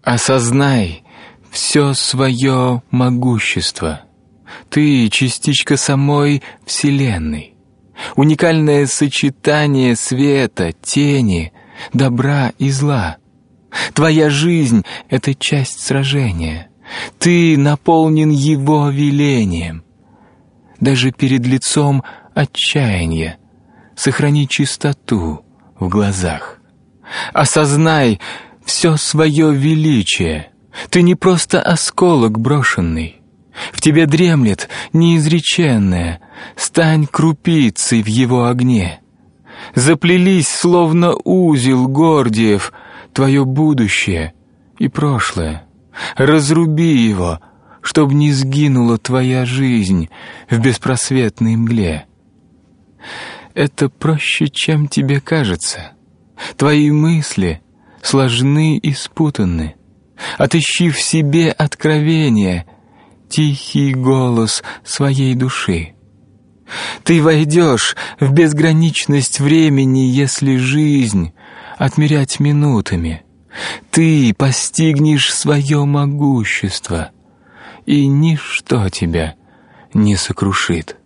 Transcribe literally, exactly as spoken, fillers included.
Осознай все свое могущество. Ты — частичка самой Вселенной, уникальное сочетание света, тени, добра и зла. Твоя жизнь — это часть сражения. Ты наполнен Его велением. Даже перед лицом отчаяния сохрани чистоту в глазах. Осознай все свое величие. Ты не просто осколок брошенный. В тебе дремлет неизреченное. Стань крупицей в Его огне. Заплелись, словно узел Гордиев, твое будущее и прошлое. Разруби его, чтоб не сгинула твоя жизнь в беспросветной мгле. Это проще, чем тебе кажется. Твои мысли сложны и спутаны. Отыщи в себе откровение, тихий голос своей души. Ты войдешь в безграничность времени, если жизнь отмерять минутами. Ты постигнешь свое могущество, и ничто тебя не сокрушит.